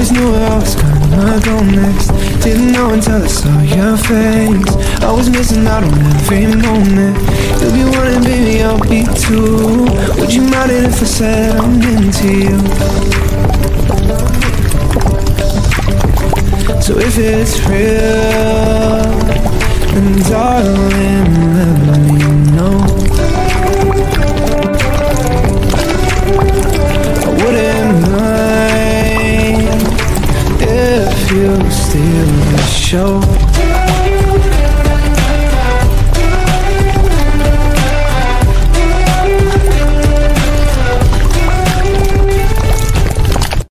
always knew where I was gonna go next. Didn't know until I saw your face. I was missing out on every moment. You'll be one and baby, I'll be two. Would you mind it if I said I'm into you? So if it's real, then darling, let me know. I wouldn't mind if you steal the show.